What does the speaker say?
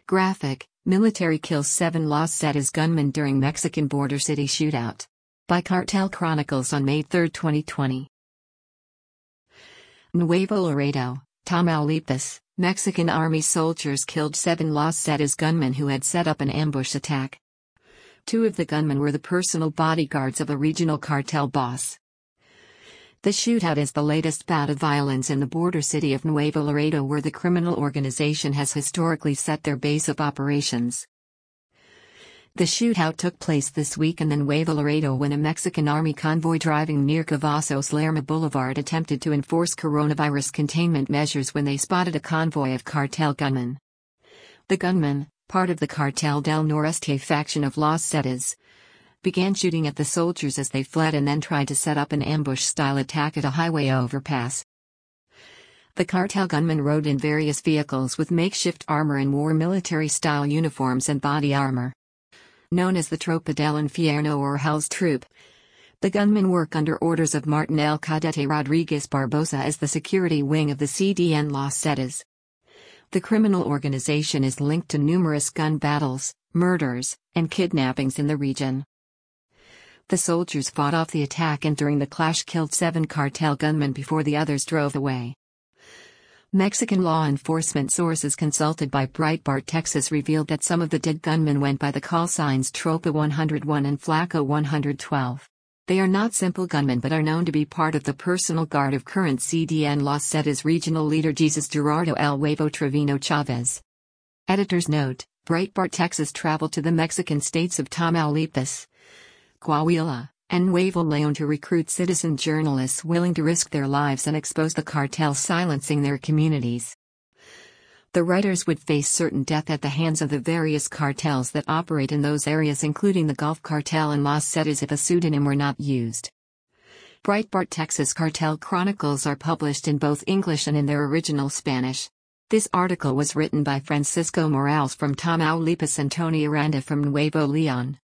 Graphic: Military kills 7 Los Zetas gunmen during Mexican border city shootout. By Cartel Chronicles on May 3, 2020. Nuevo Laredo, Tamaulipas, Mexican Army soldiers killed 7 Los Zetas gunmen who had set up an ambush attack. 2 of the gunmen were the personal bodyguards of a regional cartel boss. The shootout is the latest bout of violence in the border city of Nuevo Laredo, where the criminal organization has historically set their base of operations. The shootout took place this week in Nuevo Laredo when a Mexican Army convoy driving near Cavazos Lerma Boulevard attempted to enforce coronavirus containment measures when they spotted a convoy of cartel gunmen. The gunmen, part of the Cartel del Noreste faction of Los Zetas, began shooting at the soldiers as they fled and then tried to set up an ambush-style attack at a highway overpass. The cartel gunmen rode in various vehicles with makeshift armor and wore military-style uniforms and body armor. Known as the Tropa del Infierno or Hell's Troop, the gunmen work under orders of Martin El Cadete Rodriguez Barbosa as the security wing of the CDN Los Zetas. The criminal organization is linked to numerous gun battles, murders, and kidnappings in the region. The soldiers fought off the attack and during the clash killed 7 cartel gunmen before the others drove away. Mexican law enforcement sources consulted by Breitbart Texas revealed that some of the dead gunmen went by the call signs Tropa 101 and Flaco 112. They are not simple gunmen but are known to be part of the personal guard of current CDN Los Zetas regional leader Jesus Gerardo El Huevo Trevino Chavez. Editor's note: Breitbart Texas traveled to the Mexican states of Tamaulipas, Coahuila, and Nuevo León to recruit citizen journalists willing to risk their lives and expose the cartels silencing their communities. The writers would face certain death at the hands of the various cartels that operate in those areas, including the Gulf Cartel and Los Zetas, if a pseudonym were not used. Breitbart Texas Cartel Chronicles are published in both English and in their original Spanish. This article was written by Francisco Morales from Tamaulipas and Tony Aranda from Nuevo León.